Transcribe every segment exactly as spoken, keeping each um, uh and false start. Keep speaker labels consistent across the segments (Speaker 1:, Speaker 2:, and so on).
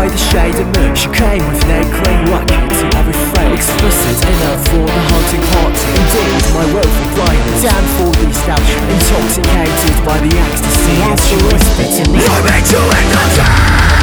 Speaker 1: the shade of moon. She came with an egg clean working to every frame. Explicit enough for the hunting party. Indeed, my willful blindness and for the establishment. Intoxicated by the ecstasy as she whispered to me, you're made to indulge.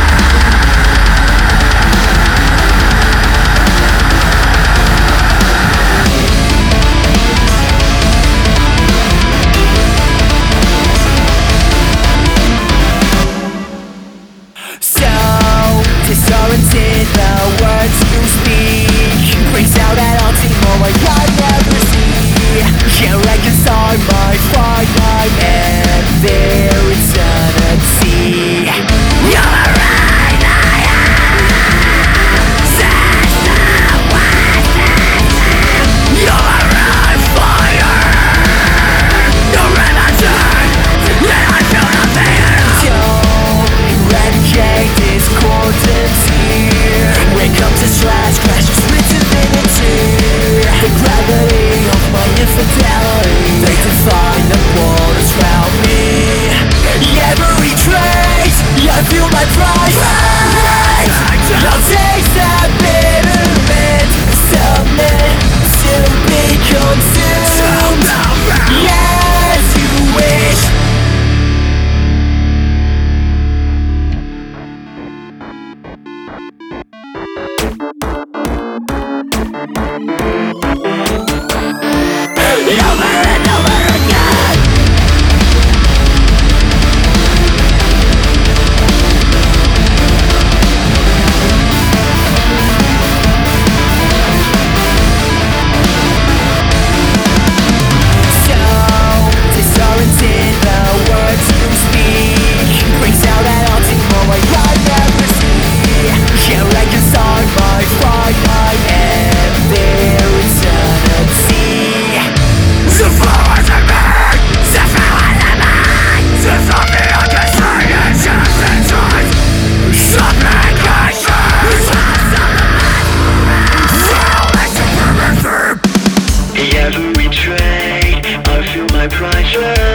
Speaker 1: Disoriented, the words you speak brings out that ultimo I never see. Can't reconcile my finite and their eternity. You're right, I am Sister Washington. You're right, fire. You're religion, yet I feel nothing. Don't eradicate this quantity. When comes to slash, crash of split divinity. The gravity of my infidelity, they define the borders around me. Every trace, I feel my pride rise. I'll taste that bitterment, submit to be consumed. Yes, you wish. Over and over again. So disoriented, the words you speak brings out that ultimo I never see. Can't reconcile my finite and their eternity. The flowers are mine, the flowers are mine. To something I can say is just a choice. Something I can say. Every trade, I feel my pride.